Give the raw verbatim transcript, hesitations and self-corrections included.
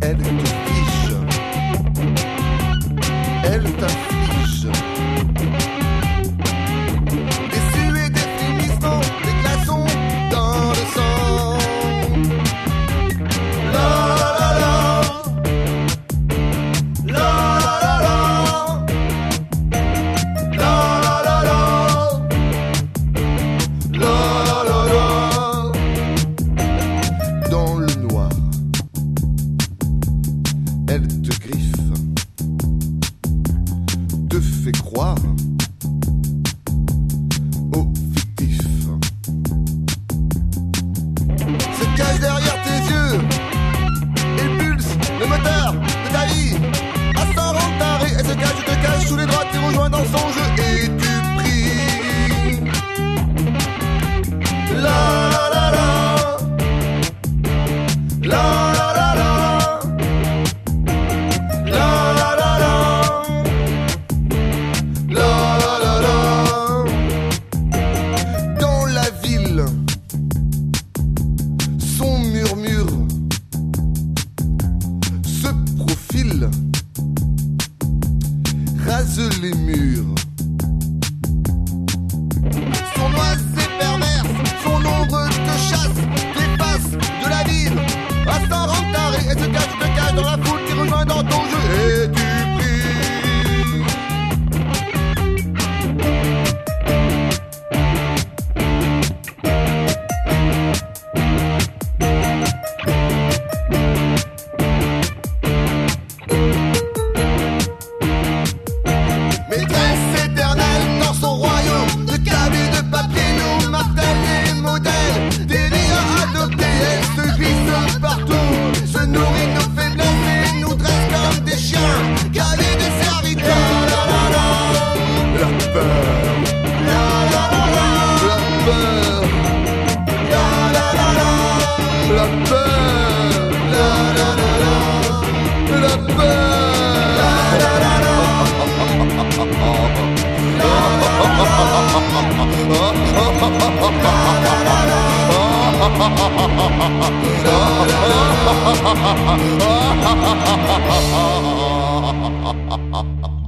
Elle te fige, elle t'inflige des suées, des frémissements, des glaçons dans le sang. La la la, la la la, la la la, la la la. Dans le noir, elle te griffe, te fait croire au fictif, se cache derrière tes yeux et pulse le moteur de ta vie. À s'en rendre taré, elle se cache, te cache sous les draps, t'es rejoint dans son jeu et tu pries. La la la la, la la la la, la la la la, la la la la. Dans la ville, son murmure se profile, rase les murs. Son oise perverse, son ombre te chasse, t'efface de la ville. À s'en rendre taré, elle se cache, te cache dans la foule qui rejoint dans ton jeu et tu pries. Maîtresse éternelle dans son royaume de câbles et de papier, nous martèle des modèles, des vies à adopter. Elle se glisse partout, se nourrit de nos faiblesses et nous dresse comme des chiens, calés de serviteurs. La la la, la peur, la la la la, la peur, la la la la, la peur, la la la la, la peur, la la la la. La la la la.